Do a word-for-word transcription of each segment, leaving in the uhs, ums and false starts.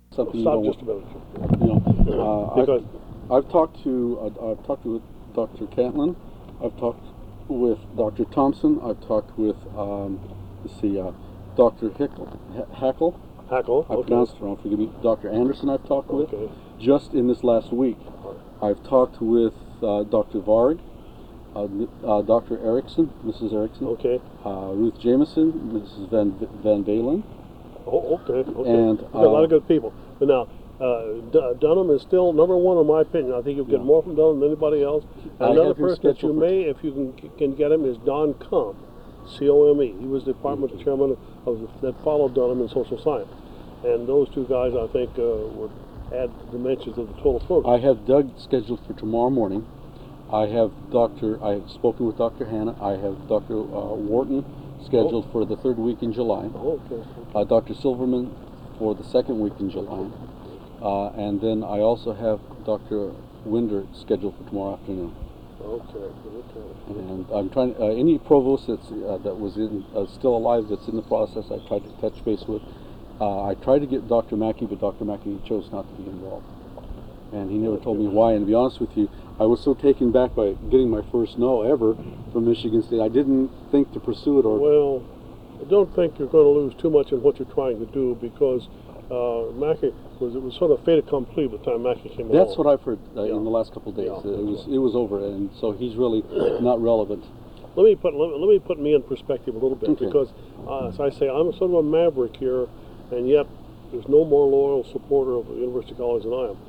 something Stop you just don't a minute. want, you know. Uh, Because I've, I've talked to uh, I've talked with Doctor Cantlin. I've talked with Doctor Thompson. I've talked with um, let's see, uh, Doctor Hickle, Hackle. Hackle. I okay. pronounced it wrong. Forgive me. Doctor Anderson. I've talked with Okay. just in this last week. I've talked with uh, Doctor Varg, uh, uh, Doctor Erickson, Missus Erickson. Okay. Uh, Ruth Jameson, Missus Van Van Valen. Oh, okay. Okay. And You've got a lot uh, of good people. But now, uh, D Dunham is still number one in my opinion. I think you'll get Yeah. more from Dunham than anybody else. I Another have him person that you scheduled for- may, if you can can get him, is Don Kump, C O M E. He was the department Mm-hmm. chairman of the, that followed Dunham in social science. And those two guys, I think, uh, would add dimensions of the total program. I have Doug scheduled for tomorrow morning. I have Doctor I have spoken with Doctor Hanna. I have Doctor Uh, Wharton scheduled Oh. for the third week in July. Oh, okay. Uh, Doctor Silverman for the second week in July. Uh, and then I also have Doctor Winder scheduled for tomorrow afternoon. Okay. Okay. And I'm trying uh, any provost that's uh, that was in uh, still alive that's in the process. I tried to touch base with. Uh, I tried to get Doctor Mackey, but Doctor Mackey chose not to be involved, and he never told me why. And to be honest with you, I was so taken back by getting my first no ever from Michigan State. I didn't think to pursue it. Or Well, I don't think you're going to lose too much in what you're trying to do because uh, Mackey was it was sort of fait accompli by the time Mackey came along. that's what I've heard uh, Yeah. in the last couple of days. Yeah. It was it was over, and so he's really not relevant. Let me put let me, let me put me in perspective a little bit Okay. because, uh, as I say, I'm sort of a maverick here, and yet there's no more loyal supporter of the University College than I am.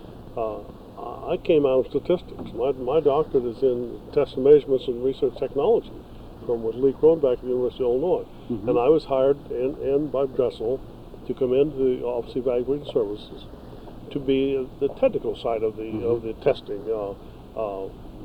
Uh, I came out of statistics. My my doctorate is in test and measurements and research technology, from with Lee Kronback at the University of Illinois, Mm-hmm. and I was hired in, in by Dressel to come into the Office of Evaluating Services to be the technical side of the Mm-hmm. of the testing. Uh, uh,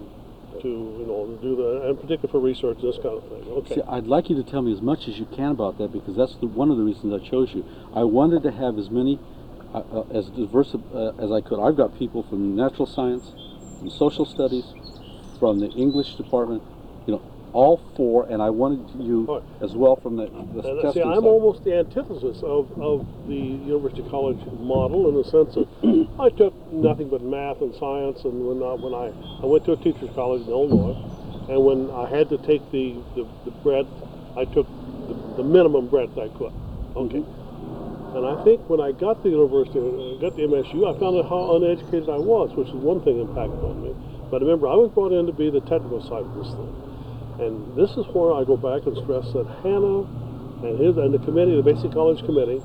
to you know do the and particularly for research this kind of thing. Okay. See, I'd like you to tell me as much as you can about that because that's the, one of the reasons I chose you. I wanted to have as many, uh, uh, as diverse uh, as I could. I've got people from natural science, from social studies, from the English department, you know, all four, and I wanted you All right. as well from the, the And testing see, I'm side. almost the antithesis of, of the University College model in the sense of I took nothing but math and science, and when I, when I, I went to a teacher's college in Illinois, and when I had to take the, the, the breadth, I took the, the minimum breadth I could. Okay. Mm-hmm. And I think when I got to the university, uh, got to M S U, I found out how uneducated I was, which is one thing that impacted on me. But remember, I was brought in to be the technical side of this thing. And this is where I go back and stress that Hanna and his and the committee, the Basic College Committee,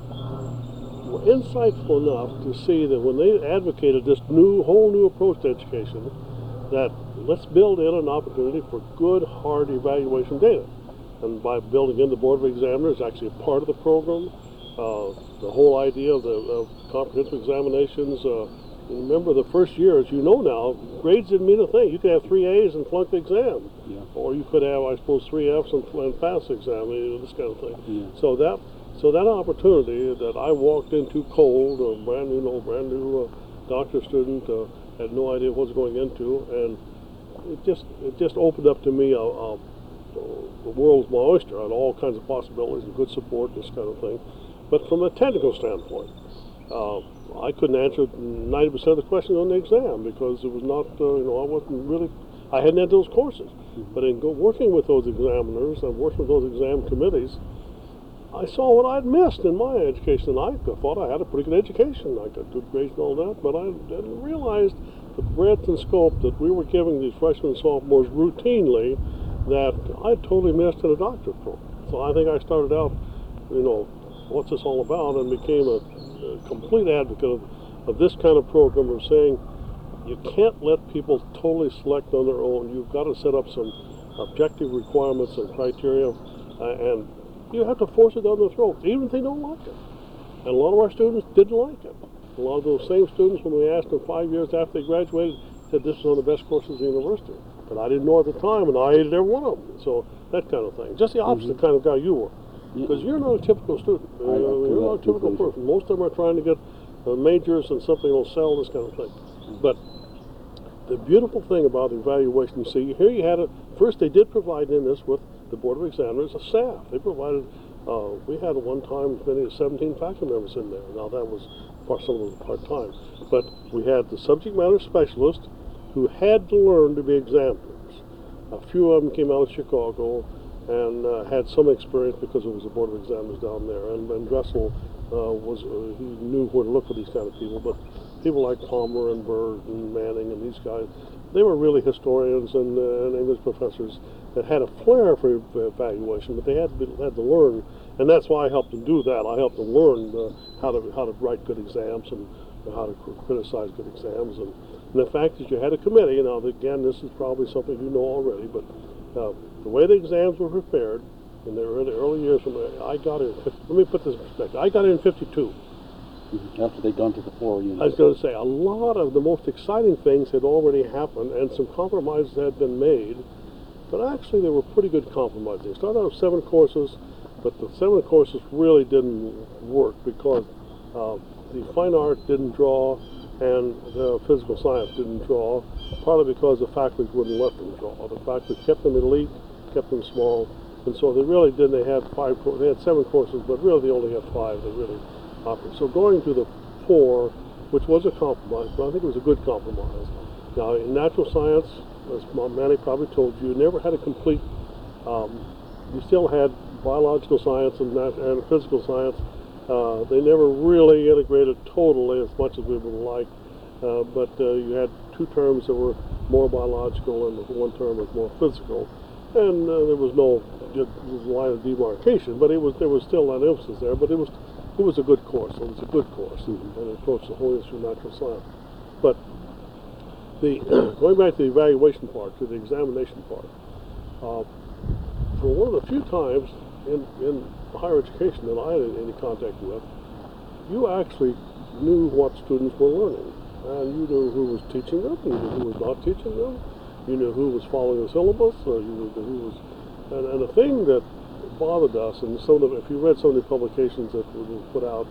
were insightful enough to see that when they advocated this new, whole new approach to education, that let's build in an opportunity for good, hard evaluation data. And by building in the Board of Examiners, actually a part of the program, uh, the whole idea of the of comprehensive examinations. Uh, remember, the first year, as you know now, grades didn't mean a thing. You could have three A's and flunk the exam. Yeah. Or you could have, I suppose, three F's and, and pass the exam, you know, this kind of thing. Yeah. So that, so that opportunity that I walked into cold, a brand new, you know, brand new uh, doctor student, uh, had no idea what I was going into, and it just, it just opened up to me a, a, the world's my oyster on all kinds of possibilities and good support, this kind of thing. But from a technical standpoint, uh, I couldn't answer ninety percent of the questions on the exam because it was not, uh, you know, I wasn't really, I hadn't had those courses. Mm-hmm. But in go, working with those examiners and working with those exam committees, I saw what I'd missed in my education. And I thought I had a pretty good education. I got good grades and all that, but I didn't realize the breadth and scope that we were giving these freshmen and sophomores routinely that I totally missed in a doctorate program. So I think I started out, you know, what's this all about, and became a, a complete advocate of, of this kind of program of saying you can't let people totally select on their own. You've got to set up some objective requirements and criteria, uh, and you have to force it down their throat, even if they don't like it. And a lot of our students didn't like it. A lot of those same students, when we asked them five years after they graduated, said this was one of the best courses in the university. But I didn't know at the time, and I hated every one of them. So that kind of thing. Just the opposite mm-hmm. kind of guy you were. Because you're not a typical student. Uh, you're not a typical person. Most of them are trying to get uh, majors and something will sell, this kind of thing. But the beautiful thing about the evaluation, you see, here you had it. First, they did provide in this with the Board of Examiners a staff. They provided Uh, we had at one time as many as seventeen faculty members in there. Now that was part, some of it was part-time. But we had the subject matter specialist who had to learn to be examiners. A few of them came out of Chicago and uh, had some experience because it was a board of examiners down there. And, and Dressel uh, was, uh, he knew where to look for these kind of people. But people like Palmer and Bird and Manning and these guys, they were really historians and, uh, and English professors that had a flair for evaluation, but they had to, be, had to learn, and that's why I helped them do that. I helped them learn uh, how to how to write good exams and how to cr criticize good exams. And, and the fact that you had a committee, you know, again, this is probably something you know already, but uh, the way the exams were prepared in the early, early years, when I got in, let me put this in perspective, I got in fifty-two. After they'd gone to the floor, you know. I was going to say, a lot of the most exciting things had already happened, and some compromises had been made. But actually, they were pretty good compromises. They started out with seven courses, but the seven courses really didn't work because uh, the fine art didn't draw and the physical science didn't draw, partly because the faculty wouldn't let them draw. The faculty kept them elite, kept them small, and so they really didn't. They had five. They had seven courses, but really they only had five that really offered. So going to the four, which was a compromise, but I think it was a good compromise. Now in natural science, as Manny probably told you, you never had a complete, um, you still had biological science and, nat and physical science. Uh, they never really integrated totally as much as we would like, uh, but uh, you had two terms that were more biological and one term was more physical. And uh, there was no line of demarcation, but it was, there was still an emphasis there, but it was, it was a good course. It was a good course, mm-hmm. and it approached the whole issue of natural science. But The, going back to the evaluation part, to the examination part, uh, for one of the few times in, in higher education that I had any contact with, you actually knew what students were learning. And you knew who was teaching them, you knew who was not teaching them, you knew who was following the syllabus, or you knew who was... And, and the thing that bothered us, and some of, if you read some of the publications that were put out,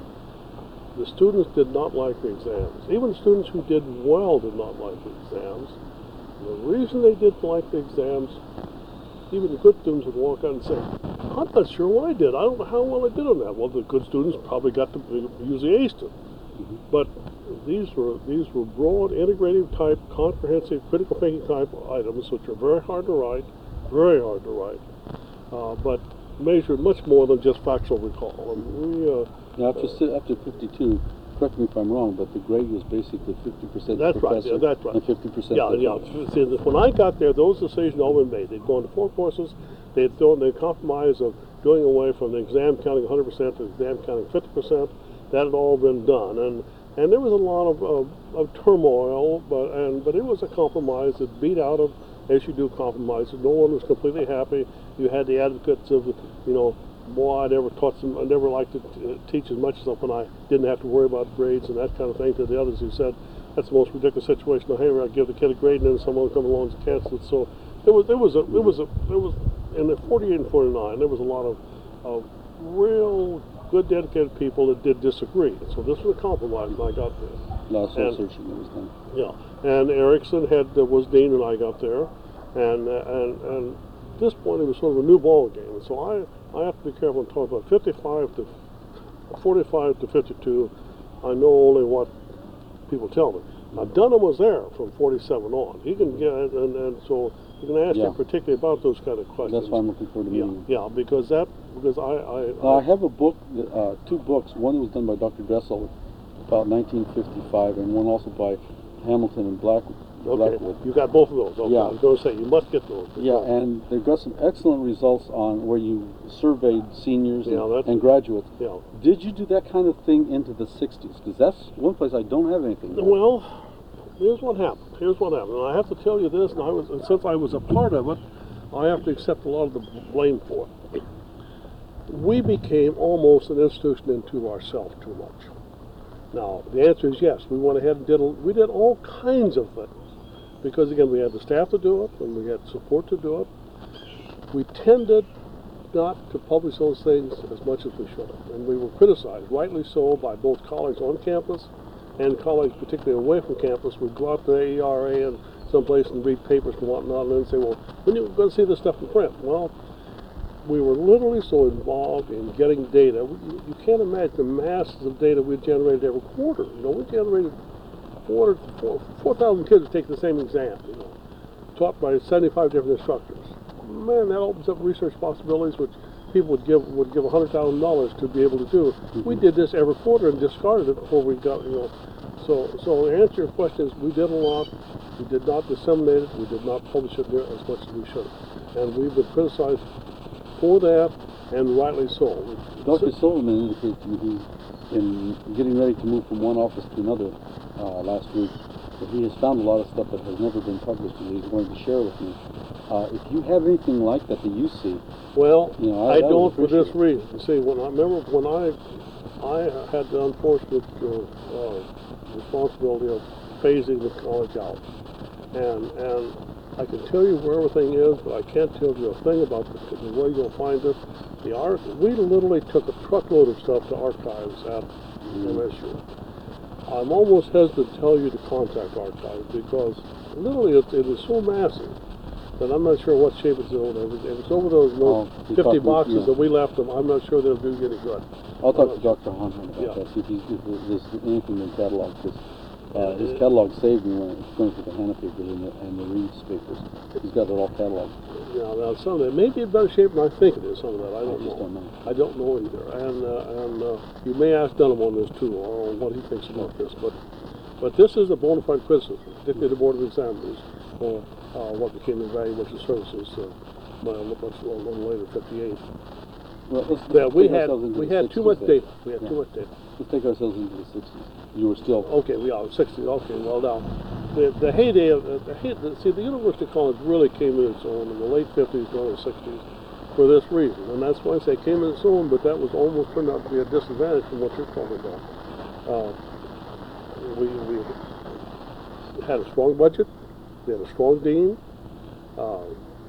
the students did not like the exams. Even students who did well did not like the exams. And the reason they didn't like the exams, even the good students would walk out and say, I'm not sure what I did. I don't know how well I did on that. Well, the good students probably got to usually aced it. Mm-hmm. But these were, these were broad, integrative type, comprehensive, critical thinking type items, which are very hard to write, very hard to write, uh, but measured much more than just factual recall. And we, uh, Now, after, uh, after fifty-two, correct me if I'm wrong, but the grade was basically fifty percent that's professor right, yeah, that's right. and fifty percent Yeah, yeah. See, when I got there, those decisions had all been made. They'd gone to four courses. They had thrown the compromise of doing away from the exam counting one hundred percent to the exam counting fifty percent. That had all been done. And and there was a lot of, of, of turmoil, but, and, but it was a compromise that beat out of, as you do compromises. No one was completely happy. You had the advocates of, you know, boy, I never taught some, I never liked to t teach as much as when I didn't have to worry about grades and that kind of thing, to the others who said, that's the most ridiculous situation. Now, hey, I give the kid a grade and then someone will come along and cancel it. So it was, it was, a, it was, a, it was, in the forty-eight and forty-nine, there was a lot of, of real good, dedicated people that did disagree. So this was a compromise when I got there. Last searching that was done. Yeah, and Erickson had uh, was dean when I got there, and uh, and and at this point it was sort of a new ball game. And so I I have to be careful and talk about fifty-five to forty-five to fifty-two. I know only what people tell me. Now Dunham was there from forty-seven on. He can get and and so you can ask yeah. him particularly about those kind of questions. That's why I'm looking forward to meeting. Yeah, yeah, because that because I I, uh, I have a book, uh, two books. One was done by Doctor Dressel about nineteen fifty-five, and one also by Hamilton and Black, okay. Blackwood. You got both of those. Okay. Yeah. I was going to say you must get those. Yeah, and they've got some excellent results on where you surveyed seniors yeah, and, and graduates. Yeah. Did you do that kind of thing into the sixties? Because that's one place I don't have anything. There. Well, here's what happened. Here's what happened. And I have to tell you this, and I was, and since I was a part of it, I have to accept a lot of the blame for it. We became almost an institution into ourselves too much. Now, the answer is yes. We went ahead and did, a, we did all kinds of things. Because again, we had the staff to do it, and we had support to do it. We tended not to publish those things as much as we should have. And we were criticized, rightly so, by both colleagues on campus and colleagues particularly away from campus. We'd go out to the A E R A and someplace and read papers and whatnot, and then say, well, when are you going to see this stuff in print? Well, we were literally so involved in getting data. You, you can't imagine the masses of data we generated every quarter. You know, we generated four thousand kids take the same exam, you know, taught by seventy-five different instructors. Man, that opens up research possibilities which people would give would give one hundred thousand dollars to be able to do. Mm-hmm. We did this every quarter and discarded it before we got, you know. So, so to answer your questions, we did a lot. We did not disseminate it. We did not publish it near as much as we should. And we've been criticized for that, and rightly so. Doctor Silverman indicated to me he, in getting ready to move from one office to another uh, last week, that he has found a lot of stuff that has never been published and he's going to share with me. Uh, if you have anything like that that you see, well, you know, I, I don't for this it. reason. You see, when I remember when I I had the unfortunate uh, uh, responsibility of phasing the college out, and and I can tell you where everything is, but I can't tell you a thing about the, the way you'll find it. The art, we literally took a truckload of stuff to archives at mm-hmm. M S U. I'm almost hesitant to tell you to contact archives because literally it, it is so massive that I'm not sure what shape it's in. If it's over those you know, oh, fifty boxes yeah. that we left them, I'm not sure they'll do you any good. I'll talk to Doctor Hanhan about yeah. that, see if, he's, if there's anything in catalog. Because uh, his catalog saved me when it was going through the Hannah papers and the, and the Reeves papers. He's got it all cataloged. Yeah, now some of that may be in better shape than I think it is. Some of that I don't I know. Don't know. I don't know either. And uh, and uh, you may ask Dunham on this too, or what he thinks about this. But but this is a bona fide criticism, particularly the Board of Examiners, for uh, what became evaluation services. Uh, well, a little, a little later, fifty-eight. Well, let's, yeah, let's we had we we had too much data. We had yeah. too much data. Let's take ourselves into the sixties. You were still okay. We are sixties. Okay, well now, the the heyday of uh, the, hey, the see the University College really came in its own in the late fifties, early sixties, for this reason, and that's why I say it came in its own. But that was almost turned out to be a disadvantage from what you're talking about. Uh, we we had a strong budget. We had a strong dean. Uh,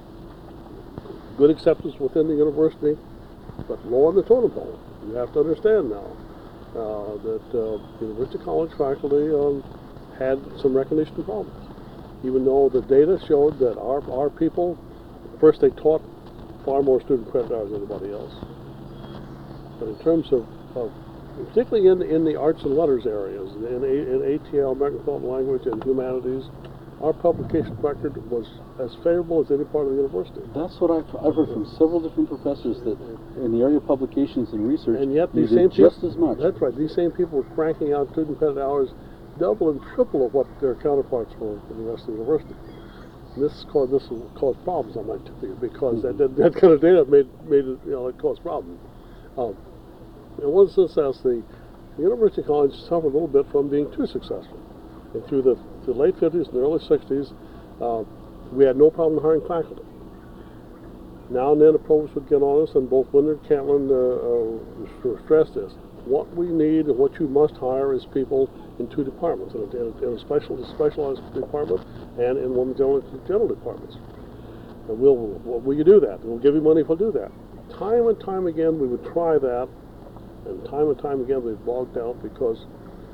good acceptance within the university. But low on the totem pole. You have to understand now uh, that uh, University College faculty um, had some recognition problems. Even though the data showed that our, our people, first they taught far more student credit hours than anybody else. But in terms of, of particularly in, in the arts and letters areas, in, in A T L, American Thought and Language, and humanities, our publication record was as favorable as any part of the university. That's what I've, I've heard from several different professors, that in the area of publications and research, and yet these you same did just people, as much. That's right. These same people were cranking out student credit hours double and triple of what their counterparts were in the rest of the university. And this caused this caused problems, I might tell you, because mm-hmm. that, that kind of data made made it, you know, it caused problems. Um, in one sense, as the, the University College suffered a little bit from being too successful. And through the, the late fifties and the early sixties, uh, we had no problem hiring faculty. Now and then a provost would get on us, and both Winder and Catlin uh, uh, stressed this. What we need and what you must hire is people in two departments, in a, in a special, specialized department and in one of the general, general departments. And we'll, well, will you do that? We'll give you money if we'll do that. Time and time again we would try that, and time and time again we'd bogged out because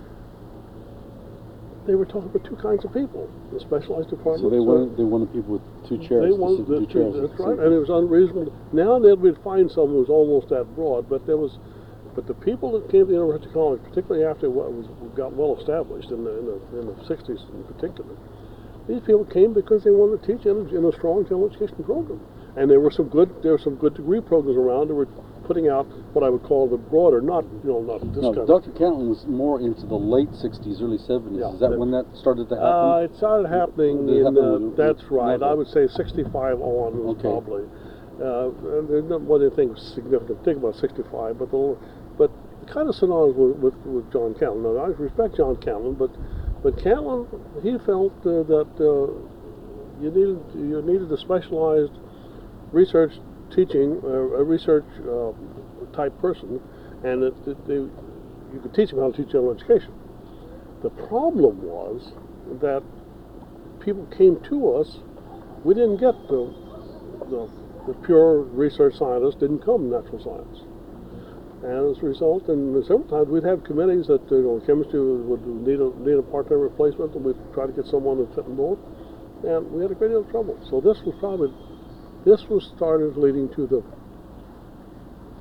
they were talking about two kinds of people, the specialized departments. So they wanted, they wanted people with two chairs. They wanted the two chairs. That's right, and it was unreasonable. Now and then we'd find someone who was almost that broad, but there was, but the people that came to the University College, particularly after what was got well established in the in the, in the sixties in particular, these people came because they wanted to teach in a, in a strong general education program, and there were some good there were some good degree programs around that were putting out what I would call the broader, not you know not this no, kind. Doctor Catlin was more into the late sixties, early seventies. Yeah, Is that that, when that started to happen? Uh, it started happening it in. happen Uh, with, that's with right. Neville. I would say sixty-five on was okay. probably. Uh, and there's not one of the things significant. Think about sixty-five, but the but kind of synonymous with, with, with John Catlin. Now I respect John Catlin, but but Catlin he felt uh, that uh, you needed you needed a specialized research teaching uh, a research uh, type person, and it, it, they, you could teach them how to teach general education. The problem was that people came to us. We didn't get the the, the pure research scientists didn't come natural science. And as a result, and several times we'd have committees that, you know, chemistry would need a, need a part-time replacement, and we'd try to get someone to fit in both, and we had a great deal of trouble. So this was probably, this was started leading to the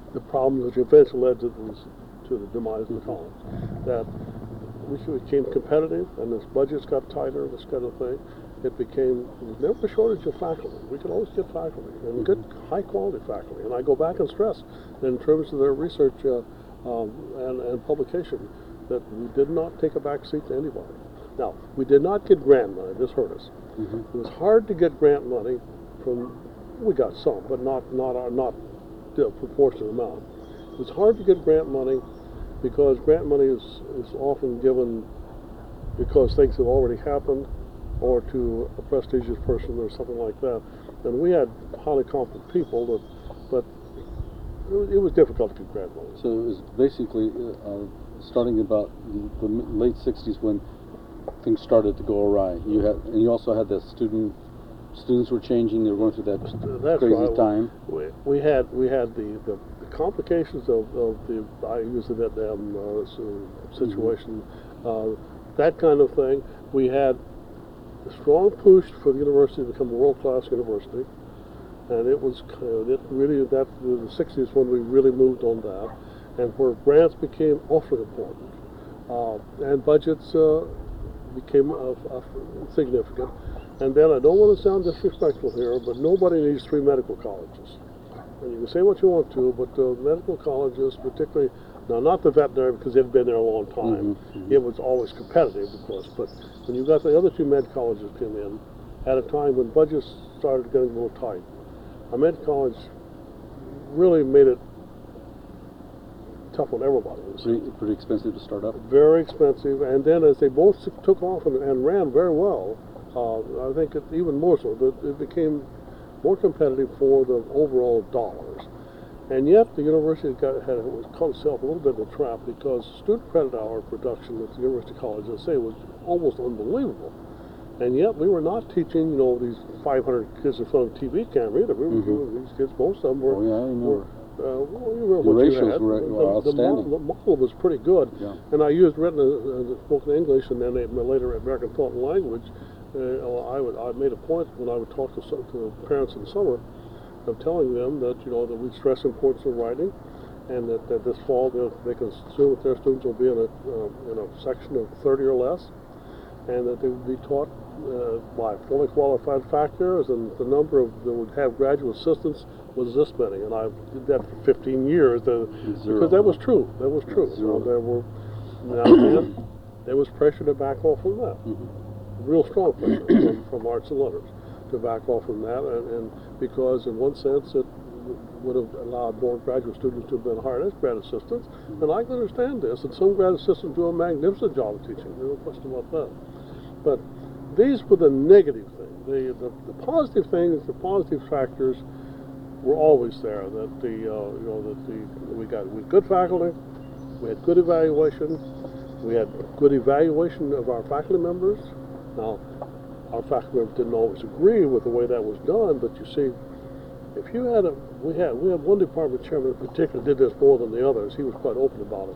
the problem which eventually led to the, to the demise of the college. That we became competitive, and as budgets got tighter, this kind of thing, it became, there was never a shortage of faculty. We could always get faculty, and good, high-quality faculty. And I go back and stress that in terms of their research uh, um, and, and publication, that we did not take a back seat to anybody. Now, we did not get grant money. This hurt us. Mm-hmm. It was hard to get grant money from, we got some, but not not our, not the proportionate amount. It was hard to get grant money because grant money is, is often given because things have already happened, or to a prestigious person or something like that. And we had highly competent people, that, but it was, it was difficult to get grant money. So it was basically uh, starting about the late sixties when things started to go awry. You had, and you also had that student, students were changing. They were going through that That's crazy right. time. We, we had we had the, the, the complications of, of the I use the Vietnam uh, situation, mm-hmm. uh, that kind of thing. We had a strong push for the university to become a world-class university, and it was uh, it really that the sixties when we really moved on that, and where grants became awfully important, uh, and budgets uh, became uh, uh, significant. And then I don't want to sound disrespectful here, but nobody needs three medical colleges. And you can say what you want to, but uh, medical colleges, particularly, now not the veterinary because they've been there a long time. Mm-hmm, mm-hmm. It was always competitive, of course, but when you got the other two med colleges came in at a time when budgets started getting a little tight, a med college really made it tough on everybody. Pretty, pretty expensive to start up. Very expensive, and then as they both took off and, and ran very well, uh, I think it, even more so, that it became more competitive for the overall dollars. And yet the university got, had was caught itself a little bit in a trap because student credit hour production at the University College, I say, was almost unbelievable. And yet we were not teaching, you know, these five hundred kids in front of a T V camera either. We were mm-hmm. doing these kids, most of them were. Oh, yeah, I remember. were uh, well, you remember the what ratios you had. were, were the, outstanding. The model, the model was pretty good. Yeah. And I used written uh, spoken English, and then later American Thought and Language. Uh, I would I made a point when I would talk to, to parents in the summer of telling them that, you know, that we stress the importance of writing, and that, that this fall they, they can assume that their students will be in a uh, in a section of thirty or less, and that they would be taught uh, by fully qualified factors, and the number of that would have graduate assistants was this many, and I did that for fifteen years, uh, because that was true. That was true. So there were now then there was pressure to back off from that, mm-hmm. real strong pressure from, from arts and letters to back off from that, and, and because in one sense it would have allowed more graduate students to have been hired as grad assistants, mm-hmm. and I can understand this, and some grad assistants do a magnificent job of teaching, no question about that. But these were the negative things. The, the, the positive things, the positive factors were always there, that the, uh, you know, that the, we got we had good faculty, we had good evaluation, we had good evaluation of our faculty members. Now, our faculty members didn't always agree with the way that was done, but you see, if you had a, we had, we had one department chairman in particular did this more than the others. He was quite open about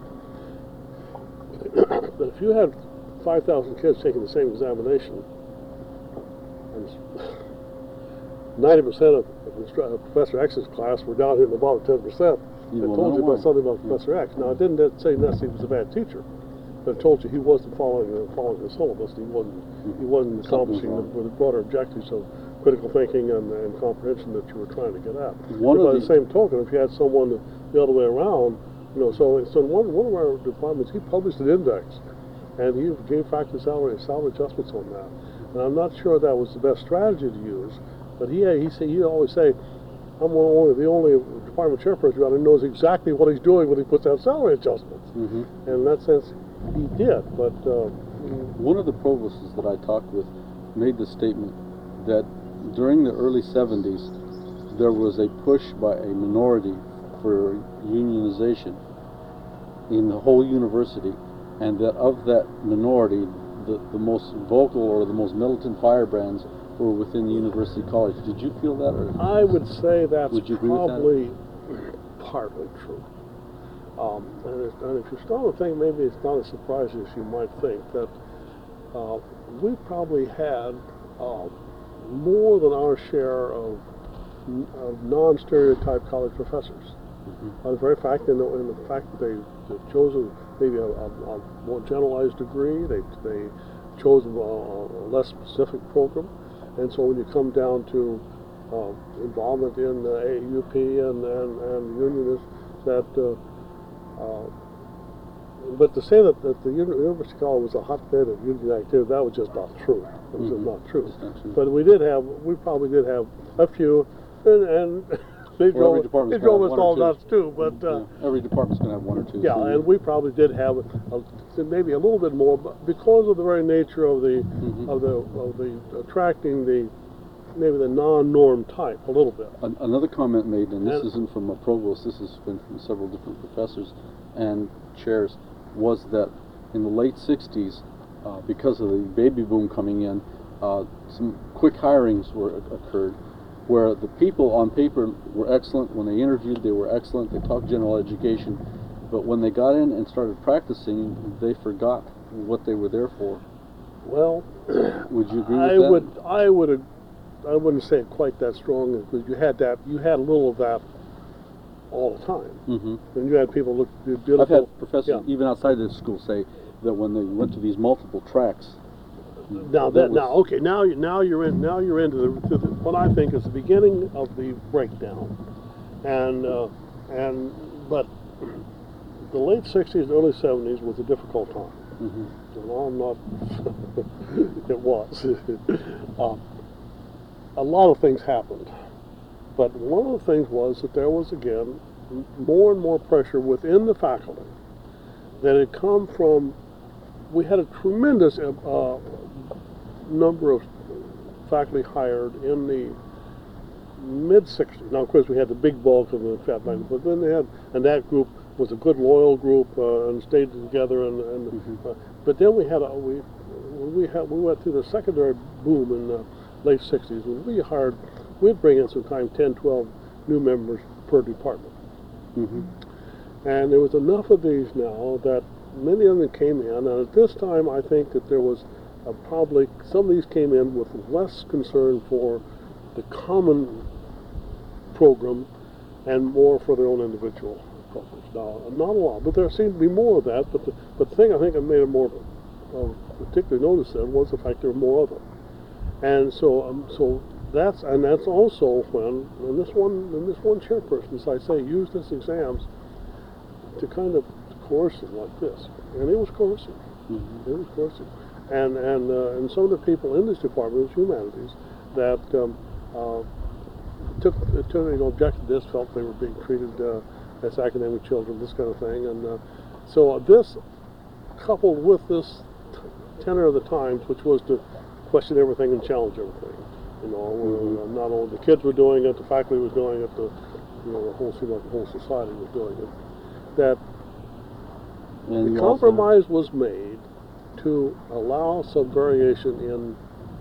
it. But if you had five thousand kids taking the same examination, and ninety percent of, of Professor X's class were down here in the bottom ten percent, it told you about something about Professor X. Now, it didn't say necessarily he was a bad teacher, but it told you he wasn't following uh, following the syllabus. He wasn't he wasn't accomplishing the, the broader objectives of critical thinking and, and comprehension that you were trying to get at. One but by of the, the same token, if you had someone the other way around, you know, so so one one of our departments, he published an index, and he gave faculty salary salary adjustments on that. And I'm not sure that was the best strategy to use, but he he said he always say, I'm one only the only department chairperson who knows exactly what he's doing when he puts out salary adjustments. Mm-hmm. And in that sense, he did. But uh, one of the provosts that I talked with made the statement that during the early seventies, there was a push by a minority for unionization in the whole university, and that of that minority, the, the most vocal or the most militant firebrands were within the University College. Did you feel that? Or I would say that's would you agree probably with that? Partly true. Um, and, if, and if you start to think, maybe it's not as surprising as you might think, that uh, we probably had uh, more than our share of, of non-stereotype college professors. Mm-hmm. Uh, the very fact, in the, in the fact that they, they've chosen maybe a, a, a more generalized degree, they they chose a, a less specific program, and so when you come down to uh, involvement in the A U P and and, and unionists, that. Uh, uh, But to say that, that the University College was a hotbed of union activity, that was just not true. It was Mm-hmm. just not true. Not true. But we did have, we probably did have a few, and, and they Well, every drove, department's they gonna drove have us one or all two. nuts too. But uh, Yeah, every department's going to have one or two. yeah, so and we probably did have a, a, maybe a little bit more, but because of the very nature of the Mhm. of the of the attracting the maybe the non-norm type a little bit. An- another comment made, and this And- isn't from a provost, this has been from several different professors and chairs, was that in the late sixties, uh, because of the baby boom coming in, uh, some quick hirings were occurred, where the people on paper were excellent. When they interviewed, they were excellent. They talked general education, but when they got in and started practicing, they forgot what they were there for. Well, Would you agree with I that? would, I would, I wouldn't say it quite that strong, because you had that, you had a little of that all the time. Mm-hmm. And you had people look beautiful. I've had professors, Yeah. even outside of the school, say that when they went to these multiple tracks. Now that, was- now okay, now you now you're in now you're into the, to the what I think is the beginning of the breakdown, and uh, and but the late sixties, early seventies was a difficult time. Mhm. And I'm not. It was. uh, a lot of things happened, but one of the things was that there was again more and more pressure within the faculty that had come from. We had a tremendous uh, number of faculty hired in the mid sixties. Now, of course, we had the big bulk of the fat back, but then they had, and that group was a good, loyal group uh, and stayed together. And, and Mm-hmm. uh, but then we had a, we we had we went through the secondary boom in the late sixties when we hired. We'd bring in sometimes ten, twelve new members per department, Mm-hmm. and there was enough of these now that many of them came in, and at this time I think that there was a probably, some of these came in with less concern for the common program and more for their own individual programs. Now, not a lot, but there seemed to be more of that, but the, but the thing I think that made it more uh, particularly noticed then was the fact there were more of them. And so, um, so that's, and that's also when, and this one, and this one chairperson, as I say, used this exams to kind of coercive like this, and it was coercive. Mm-hmm. It was coercive, and and uh, and some of the people in this department of humanities that um, uh, took took you know objected to this, felt they were being treated uh, as academic children, this kind of thing, and uh, so this, coupled with this t- tenor of the times, which was to question everything and challenge everything, you know, Mm-hmm. uh, not only the kids were doing it, the faculty was doing it, the you know the whole seemed like the whole society was doing it, that. And The you also- compromise was made to allow some variation in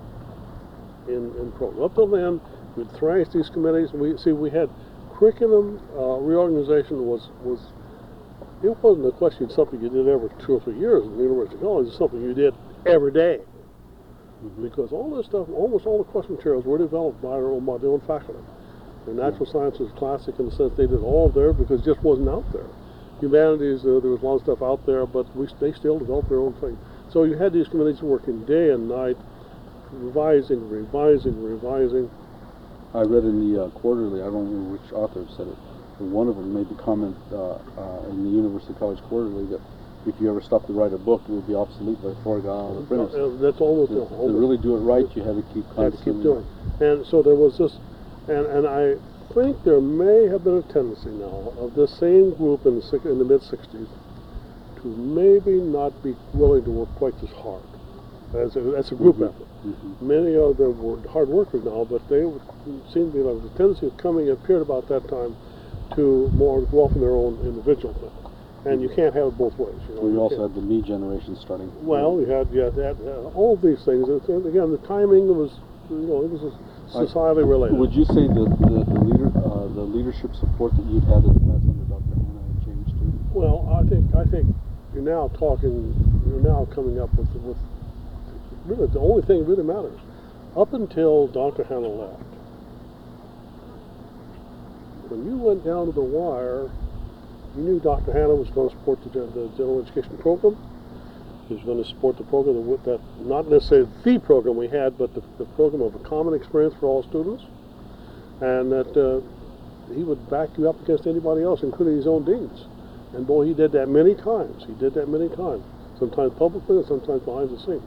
in, in program. Up till then, we'd thrash these committees. We see we had curriculum uh, reorganization was was it wasn't a question of something you did every two or three years in the University College. It's something you did every day, Mhm. because all this stuff, almost all the course materials were developed by our own, by their own faculty. The natural sciences classic in the sense they did all there because it just wasn't out there. Humanities, uh, there was a lot of stuff out there, but we, they still developed their own thing. So you had these committees working day and night, revising, revising, revising. I read in the uh, quarterly, I don't remember which author said it, but one of them made the comment uh, uh, in the University College Quarterly that if you ever stop to write a book, it would be obsolete before it got out of the printers. Uh, that's almost, To, uh, to almost really do it right, you had to keep had to constantly. keep doing. And so there was this, and, and I think there may have been a tendency now of this same group in the, six- in the mid sixties to maybe not be willing to work quite as hard as a, as a group Mhm. effort. Mhm. Many of them were hard workers now, but they would seem to be like the tendency of coming, it appeared about that time, to more go off in their own individual thing. And you can't have it both ways. You know, We you also can't- had the me generation starting. well, you had, you had that, uh, all of these things. And again, the timing was, you know, it was societally related. Would you say that the, the leader, uh, the leadership support that you'd had in the past under Doctor Hanna had changed too? Well, I think I think you're now talking, you're now coming up with with really the only thing that really matters. Up until Doctor Hanna left, when you went down to the wire, you knew Doctor Hanna was going to support the, the general education program. He was going to support the program that, that not necessarily the program we had, but the, the program of a common experience for all students, and that uh, he would back you up against anybody else, including his own deans. And boy, he did that many times. He did that many times, sometimes publicly and sometimes behind the scenes.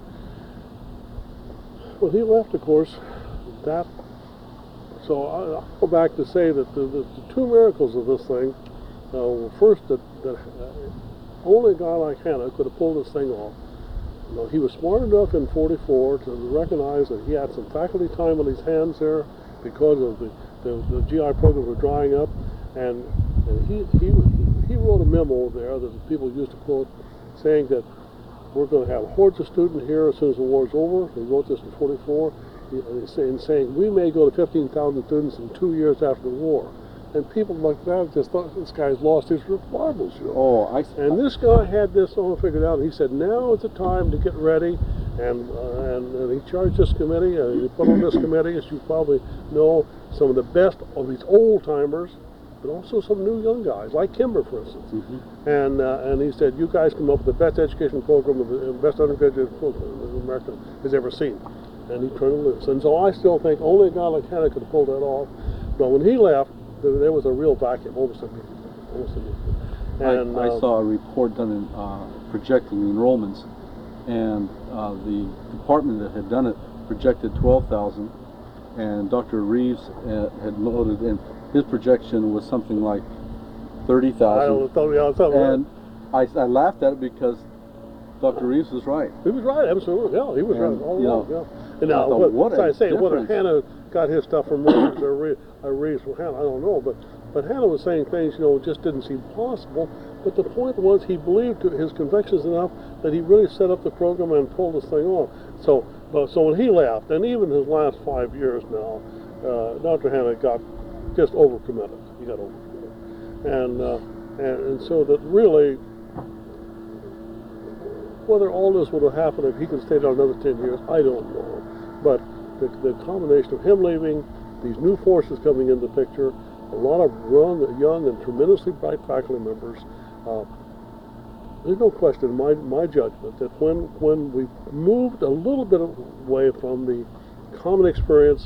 When he left, of course, that. So I, I'll go back to say that the, the, the two miracles of this thing uh, were first that, that uh, only a guy like Hanna could have pulled this thing off. You know, he was smart enough in forty-four to recognize that he had some faculty time on his hands there because of the, the, the G I program was drying up, and, and he, he, he wrote a memo there that people used to quote, saying that we're going to have hordes of students here as soon as the war's over. He wrote this in forty-four, and saying we may go to fifteen thousand students in two years after the war. And people like that just thought this guy's lost his marbles, you know. Oh, I. And this guy had this all figured out. And he said, now is the time to get ready. And, uh, and, and he charged this committee, and he put on this committee, as you probably know, some of the best of these old timers, but also some new young guys, like Kimber, for instance. Mm-hmm. And uh, and he said, you guys come up with the best education program, of the best undergraduate program America has ever seen. And he turned it loose. And so I still think only a guy like Hanna could have pulled that off. But when he left, there, there was a real vacuum, almost immediately. Almost immediately. And, I, I uh, saw a report done in uh, projecting enrollments, and uh, the department that had done it projected twelve thousand, and Doctor Reeves uh, had noted in his projection was something like thirty thousand. I don't know, yeah, something and I, I laughed at it because Doctor Reeves was right. He was right, absolutely. Yeah, he was And, right all you along. know, Yeah. And I now, thought, what, what what a I say, whether difference. Hanna got his stuff from Reeves or, Re, or Reeves from Hanna, I don't know. But but Hanna was saying things, you know, just didn't seem possible. But the point was, he believed his convictions enough that he really set up the program and pulled this thing off. So, but so when he left, and even his last five years now, uh, Doctor Hanna got just overcommitted. He got overcommitted, and uh, and and so that really. Whether all this would have happened if he could stay down another ten years, I don't know. But the, the combination of him leaving, these new forces coming into the picture, a lot of young, young and tremendously bright faculty members, uh, there's no question in my, my judgment that when, when we moved a little bit away from the common experience,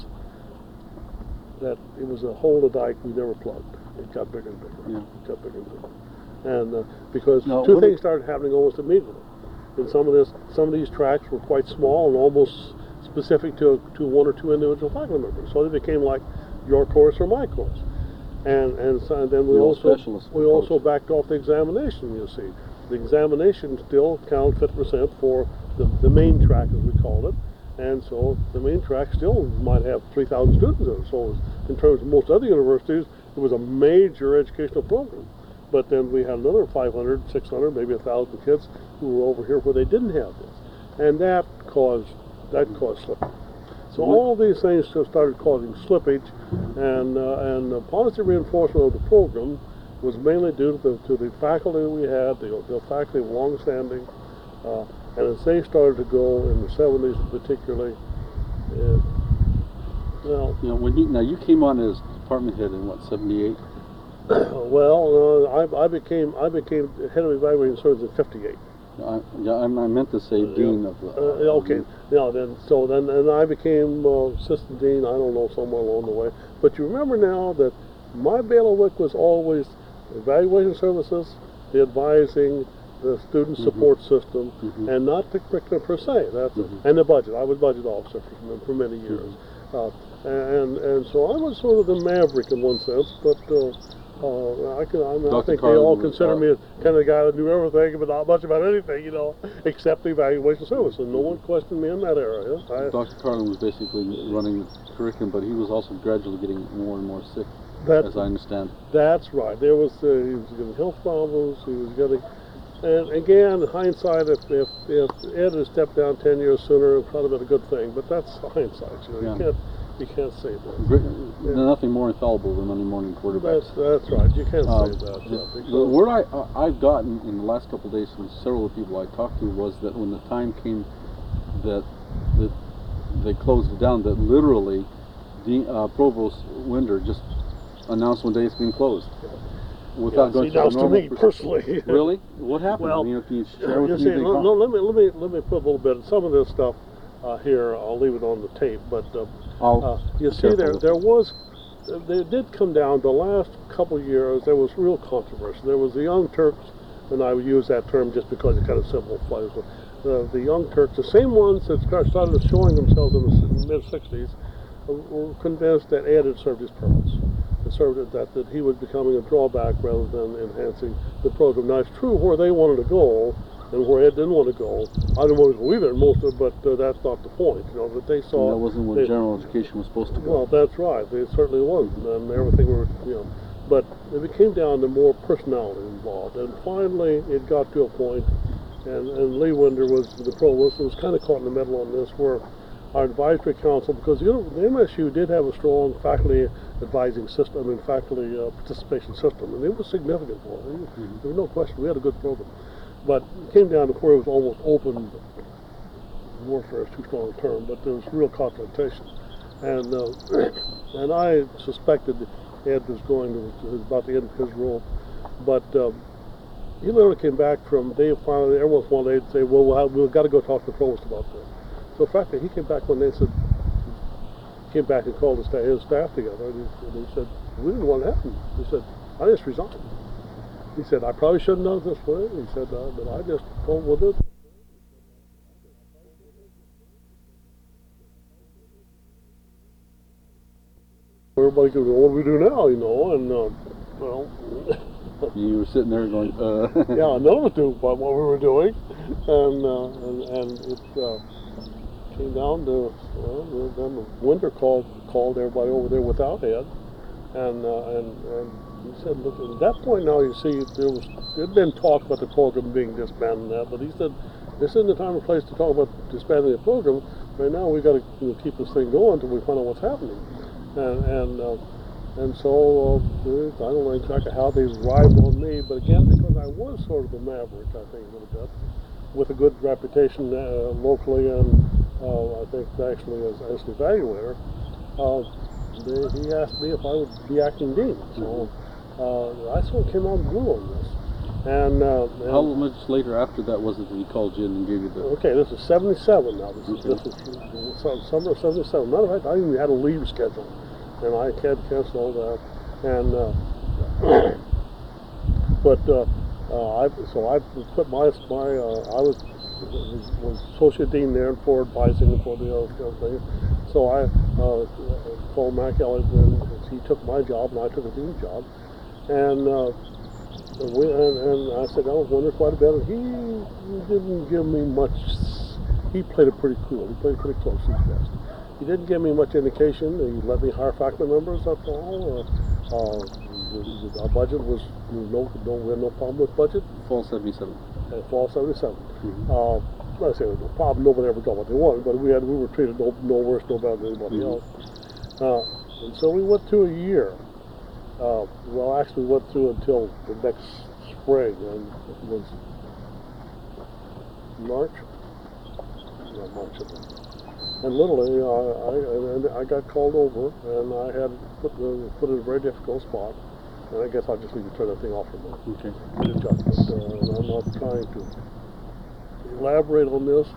that it was a hole in the dike we never plugged. It got bigger and bigger. Yeah. It got bigger and bigger. And uh, because Now, two what things is- started happening almost immediately. And some of this, some of these tracks were quite small and almost specific to to one or two individual faculty members. So they became like your course or my course. And and, so, and then we The old also specialist we approach. also backed off the examination. You see, the examination still counted fifty percent for the the main track, as we called it. And so the main track still might have three thousand students in it. So in terms of most other universities, it was a major educational program. But then we had another five hundred, six hundred, maybe one thousand kids who were over here where they didn't have this. And that caused, that caused slippage. So all these things just started causing slippage, and uh, and the policy reinforcement of the program was mainly due to the, to the faculty we had, the, the faculty of long-standing, uh, and as they started to go in the seventies particularly, uh, well, You know, when you now you came on as department head in what seventy-eight? well, uh, I, I became I became head of evaluating services in fifty-eight. I, yeah, I, I meant to say dean of the. Uh, okay, yeah. Then so then and I became uh, assistant dean. I don't know, somewhere along the way. But you remember now that my bailiwick was always evaluation services, the advising, the student Mm-hmm. support system, Mm-hmm. and not the curriculum per se. That's Mhm. it. And the budget. I was budget officer for, for many years, Mm-hmm. uh, and and so I was sort of the maverick in one sense, but. Uh, Uh, I can. I, mean, I Doctor think they all Carlin was, consider uh, me as kind of the guy that knew everything, but not much about anything, you know, except the evaluation service. And no one questioned me in that area. I, Doctor Carlin was basically running the curriculum, but he was also gradually getting more and more sick, that, as I understand. that's right. There was uh, he was getting health problems. He was getting, and again, in hindsight, if if, if Ed had stepped down ten years sooner, it would probably been a good thing. But that's hindsight. You know, Yeah. you can't you can't say that. Great, Nothing more infallible than Monday morning quarterbacks. That's that's right. You can't Um, say that. the, yeah, the because- word I, I- I've gotten in the last couple of days from several of the people I talked to was that when the time came that, that they closed it down, that literally the uh, Provost Winder just announced one day it's been closed. Yeah, Without going see, through now the to normal me proce- personally. Really? What happened? Well, you know, can you share with you me see, the no, con- no, let me let me let me put a little bit. Some of this stuff uh, here, I'll leave it on the tape. But uh, I'll uh, you be see, careful there with there it. was, uh, they did come down. The last couple of years, there was real controversy. There was the Young Turks, and I would use that term just because it kind of simplifies it. Uh, the Young Turks, the same ones that started showing themselves in the mid sixties, uh, were convinced that Ed had served his purpose. Served that, that he was becoming a drawback rather than enhancing the program. Now, it's true where they wanted to go and where Ed didn't want to go. I didn't want to go either, most of it, but uh, that's not the point. You know, that they saw. And that wasn't where they, general education was supposed to go. Well, that's right. It certainly wasn't, and everything were, you know. But it came down to more personality involved, and finally it got to a point, and, and Lee Winder was the provost, and was kind of caught in the middle on this, where our advisory council, because you know, the M S U did have a strong faculty advising system, I mean faculty uh, participation system, and it was significant for them. Mm-hmm. There was no question, we had a good program. But it came down to where it was almost open warfare is too strong a term, but there was real confrontation. And uh, and I suspected Ed was going to, was about the end of his role, but um, he literally came back from, they finally, every once in a while they'd say, well, we'll have, we've got to go talk to the provost about this. So in fact, he came back one day and said, came back and called his, his staff together, and he, and he said, we didn't want it to happen. He said, I just resigned. He said, I probably shouldn't have done it this way. He said, uh, but I just told him we'll do it. Everybody goes, well, what do we do now, you know? And, uh, well... You were sitting there going, uh... yeah, none of us knew what we were doing. And, uh, and, and it uh, came down to, well, then Winder called, called everybody over there without Ed. And, uh, and, and he said, look, at that point now, you see, there was, there had been talk about the program being disbanded and that, but he said, this isn't the time or place to talk about disbanding the program. Right now, we've got to, you know, keep this thing going until we find out what's happening. And, and, uh, and so, uh, I don't know exactly how they arrived on me, but again, because I was sort of a maverick, I think, a little bit, with a good reputation uh, locally and uh, I think actually as, as an evaluator, uh, they, he asked me if I would be acting dean. So uh, I sort of came out blue on this. And, uh, and how much later after that was it that he called you in and gave you the... Okay, this is seventy-seven now. This is, Okay. this is summer of seventy-seven. Matter of fact, I even had a leave schedule. And I had canceled all that. And, uh, but, uh, uh, I, so I put my, my uh, I was, was associate dean there for advising and for the other thing. So I uh, called Mac Elliott, and he took my job, and I took a dean's job. And, uh, and, we, and, and I said, I was wondering quite a bit, and he didn't give me much. He played it pretty cool. He played it pretty close to his vest. He didn't give me much indication. He let me hire faculty members, that's all. Uh, uh, the, the, our budget was, no, no, we had no problem with budget. Fall seventy-seven. And fall seventy-seven. Mm-hmm. uh, I say there was no problem, nobody ever got what they wanted, but we had we were treated no, no worse, no better than anybody Mm-hmm. else. Uh, and so we went through a year. Uh, well, actually we went through until the next spring, and it was March? Yeah, March of it. And literally, uh, I, and I got called over, and I had put, uh, put in a very difficult spot. And I guess I just need to turn that thing off for a minute. Okay. Made a judgment, uh, and I'm not trying to elaborate on this.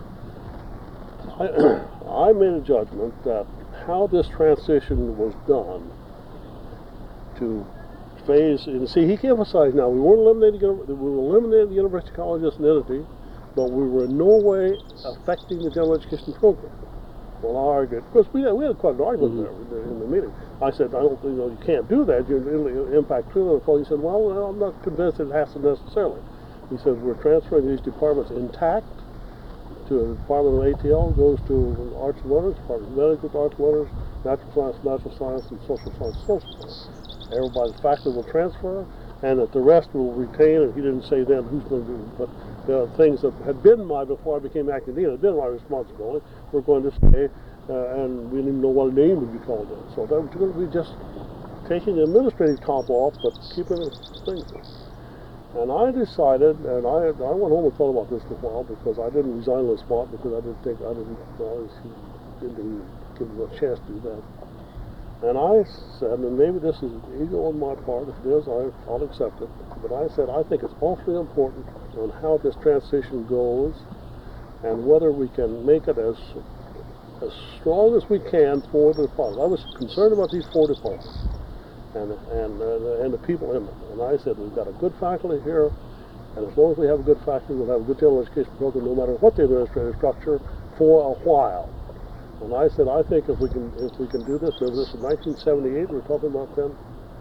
I, I made a judgment that how this transition was done to phase, and see, he emphasized now, we weren't eliminating, we were eliminating the University College as an entity, but we were in no way affecting the general education program. Well, I argued, because we had, we had quite an argument mm-hmm. there in the meeting. I said, I don't, you know, you can't do that. You'll impact truly on the quality. He said, well, I'm not convinced it has to necessarily. He says, we're transferring these departments intact to the Department of A T L, goes to Arts and Letters, Department of Medical Arts and Letters, Natural Science, Natural Science, and Social Science, Social Science. Everybody's faculty will transfer, and that the rest will retain, and he didn't say then who's going to do it, but the things that had been my, before I became acting dean, had been my responsibility, we're going to stay, uh, and we didn't even know what a name would be called then. So that was going to be just taking the administrative comp off, but keeping the things. And I decided, and I I went home and thought about this for a while, because I didn't resign on the spot, because I didn't think, I didn't, well, he didn't even give me a chance to do that. And I said, and maybe this is ego on my part, if it is, I, I'll accept it, but I said I think it's awfully important on how this transition goes and whether we can make it as as strong as we can for the departments. I was concerned about these four departments and and uh, and the people in them. And I said we've got a good faculty here, and as long as we have a good faculty, we'll have a good general education program, no matter what the administrative structure, for a while. And I said I think if we can if we can do this, remember this in nineteen seventy-eight we were talking about then.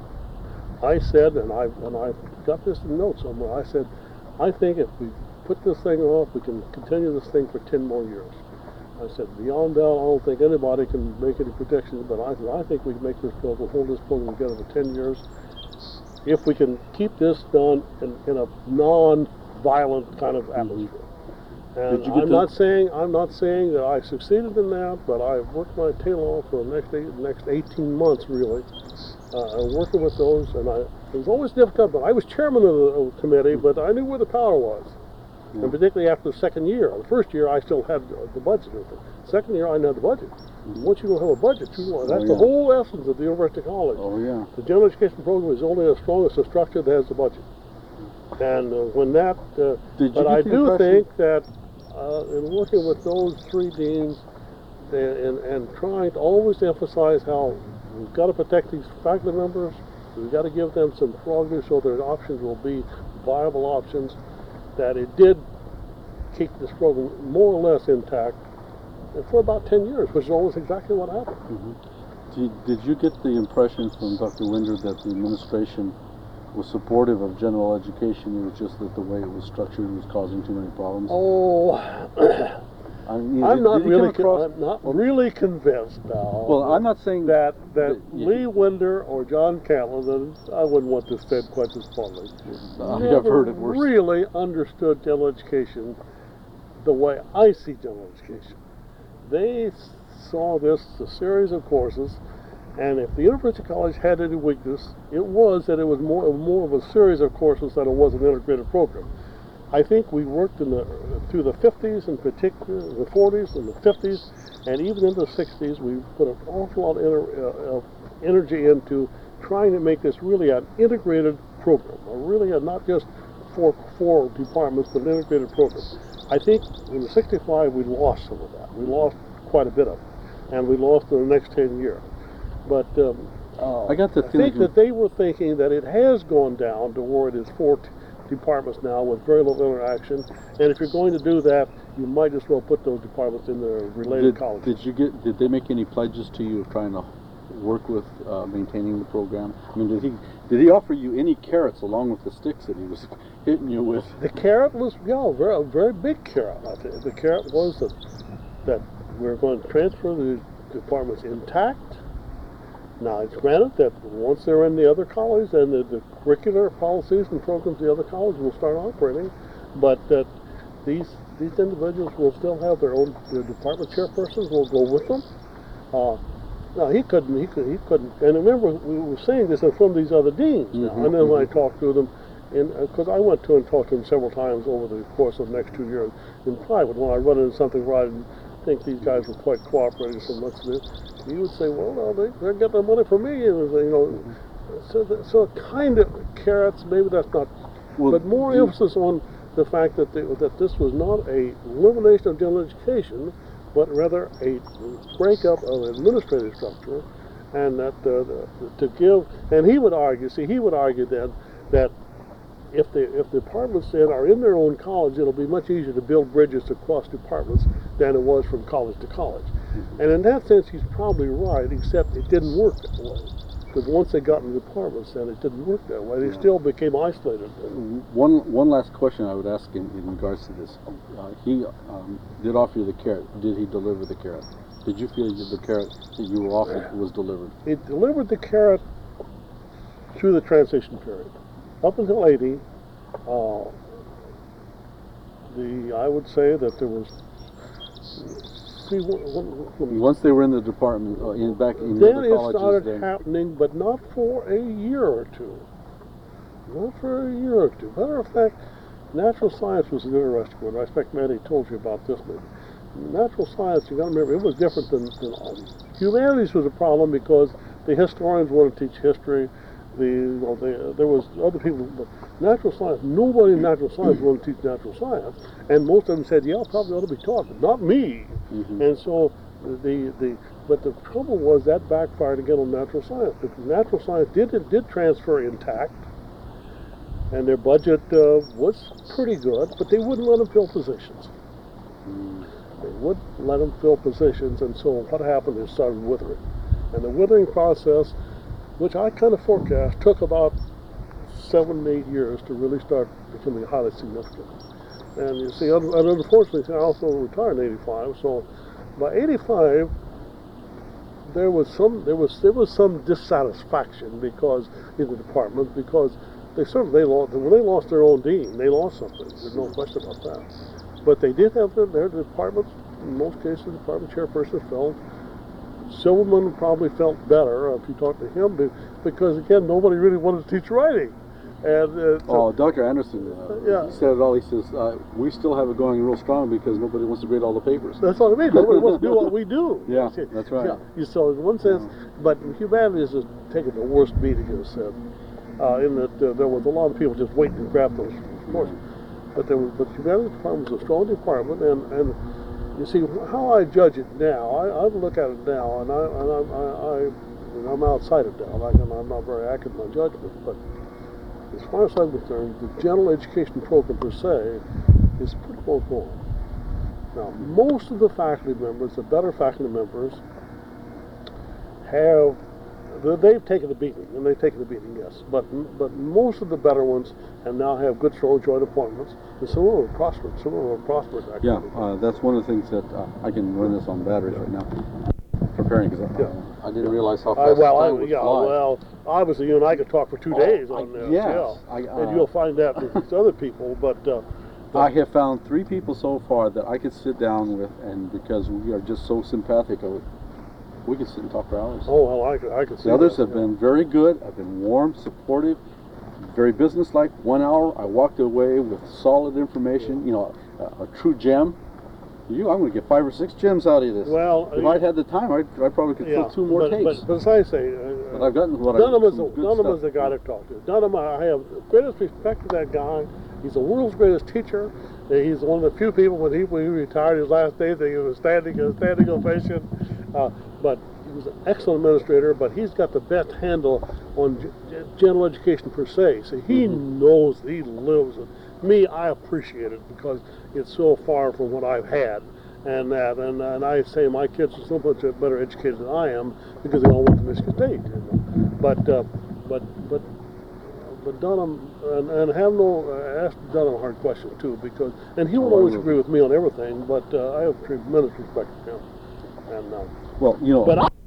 I said, and I and I got this in notes somewhere. I said, I think if we put this thing off, we can continue this thing for ten more years. I said, beyond that, I don't think anybody can make any predictions, but I, I think we can make this program, hold this program together for ten years. If we can keep this done in, in a non-violent kind of atmosphere. And I'm not saying I'm not saying that I succeeded in that, but I worked my tail off for the next eight, next eighteen months, really, uh, working with those. And I, it was always difficult, but I was chairman of the, of the committee, but I knew where the power was. Yeah. And particularly after the second year. The first year, I still had the budget. The second year, I didn't have the budget. Mm-hmm. Once you don't have a budget, you want, that's oh, yeah. the whole essence of the University College. Oh, yeah. The general education program is only as strong as the structure that has the budget. And uh, when that, uh, Did you but I do impression? think that uh, in working with those three deans and, and, and trying to always emphasize how we've got to protect these faculty members, we've got to give them some prerogatives so their options will be viable options, that it did keep this program more or less intact for about ten years, which is almost exactly what happened. Mm-hmm. did, did you get the impression from Doctor Winder that the administration was supportive of general education? It was just that the way it was structured was causing too many problems? Oh, I mean, I'm did, not did really across, I'm not really convinced now. Well, I'm not saying that that, that yeah. Lee Winder or John Catlin, I wouldn't want this said quite this bluntly, uh, never I've heard it worse. really understood general education the way I see general education. They saw this a series of courses, and if the University College had any weakness, it was that it was more more of a series of courses than it was an integrated program. I think we worked in the through the fifties, in particular, the forties and the fifties, and even in the sixties, we put an awful lot of, inter, uh, of energy into trying to make this really an integrated program, or really a, not just four four departments, but an integrated program. I think in the sixty-five we lost some of that. We lost quite a bit of it, and we lost in the next ten years. But um, uh, I got the I feeling think that they were thinking that it has gone down to where it is four t- departments now with very little interaction. And if you're going to do that, you might as well put those departments in the related did, colleges. Did you get? Did they make any pledges to you of trying to work with uh, maintaining the program? I mean, did he did he offer you any carrots along with the sticks that he was hitting you with? The carrot was, yeah, very, a very big carrot. I think the carrot was that that we're going to transfer the departments intact. Now, it's granted that once they're in the other college, then the, the curricular policies and programs of the other college will start operating, but that these these individuals will still have their own their department chairpersons will go with them. Uh, no, he couldn't. He could. He couldn't. And remember, we were saying this from these other deans. Mm-hmm, now, and then when mm-hmm. I talked to them, because uh, I went to and talked to them several times over the course of the next two years in private, when I run into something where I didn't think these guys were quite cooperating so much with it, he would say, well, no, they, they're getting their money from me. And it was, you know, so, the, so kind of carrots, maybe that's not, well, but more you, emphasis on the fact that they, that this was not a elimination of general education, but rather a breakup of administrative structure, and that uh, the, to give, and he would argue, see, he would argue then that if the if the departments then are in their own college, it'll be much easier to build bridges across departments than it was from college to college. Mm-hmm. And in that sense, he's probably right, except it didn't work that way. Because once they got in the departments, then it didn't work that way. They yeah. still became isolated. One one last question I would ask in, in regards to this. Uh, he um, did offer you the carrot. Did he deliver the carrot? Did you feel that the carrot that you were offered was delivered? It delivered the carrot through the transition period. Up until eighty, uh, the I would say that there was. See, one, one, Once they were in the department, uh, in back in then the it colleges, started then happening, but not for a year or two. Not for a year or two. Matter of fact, natural science was an interesting one. I expect Manny told you about this one. Natural science, you got to remember, it was different than, than um, humanities was a problem because the historians want to teach history. The, you know, the, there was other people, but natural science, nobody in natural science wanted to teach natural science, and most of them said, yeah, probably ought to be taught, but not me. Mm-hmm. And so the, the, but the trouble was that backfired again on natural science, because natural science did, it did transfer intact, and their budget uh, was pretty good, but they wouldn't let them fill positions. Mm. They wouldn't let them fill positions, and so what happened is started withering. And the withering process, which I kind of forecast, took about seven, eight years to really start becoming highly significant. And you see, and unfortunately, I also retired in eighty-five, so by eighty-five, there was some there was there was some dissatisfaction because in the department because they sort of they lost when they lost their own dean, they lost something. There's no question about that. But they did have their, their departments. In most cases, the department chairperson felt. Silverman probably felt better if you talked to him because again nobody really wanted to teach writing. And uh, so, oh, Doctor Anderson, uh, yeah. he said it all. He says uh, we still have it going real strong because nobody wants to grade all the papers. That's what I mean. Nobody wants to do what we do. Yeah, that's right. Yeah. You so in one sense, yeah. But humanities has taken the worst beating. It was said, uh, in that uh, there was a lot of people just waiting to grab those courses. But there was, but humanities department was a strong department, and and. You see, how I judge it now, I, I look at it now, and, I, and, I, I, I, and I'm outside it now, like, and I'm not very accurate in my judgment, but as far as I'm concerned, the general education program per se is pretty well going. Now, most of the faculty members, the better faculty members, have, they've taken a beating, and they've taken a beating, yes, but but most of the better ones and now have good, strong joint appointments, and some of them are prosperous, some of them are prosperous, actually. Yeah, uh, that's one of the things that uh, I can run this on batteries right now. Preparing, because I, uh, I didn't realize how fast I, well, time I, would yeah, fly. well, obviously you and I could talk for two Oh, days I- on this, yes, yeah, I, uh, and you'll find that with other people, but uh, I have found three people so far that I could sit down with, and because we are just so sympathetic, of it, we could sit and talk for hours. oh, well, I could, I could see The others that, have yeah. been very good. I've been warm, supportive, very businesslike. One hour, I walked away with solid information. You know, a, a true gem. You, I'm going to get five or six gems out of this. Well, if uh, I'd had the time, I, I probably could yeah, fill two more but, tapes. But, but as I say, uh, But I've gotten what Dunham I is, a, some good Dunham stuff. is the guy to talk to. Dunham, I have the greatest respect for that guy. He's the world's greatest teacher. Uh, He's one of the few people when he, when he retired his last days that he was standing a standing ovation. Uh, but he was an excellent administrator. But he's got the best handle on g general education per se. So he mm-hmm. knows, he lives it. Me, I appreciate it because it's so far from what I've had. And that, and, and I say my kids are so much better educated than I am because they all went to Michigan State. You know? But, uh, but, but, but Dunham, and, and have no uh, ask Dunham a hard question too, because, and he won't Oh, always will. agree with me on everything, but uh, I have tremendous respect for him. And, uh, Well, you know. but I.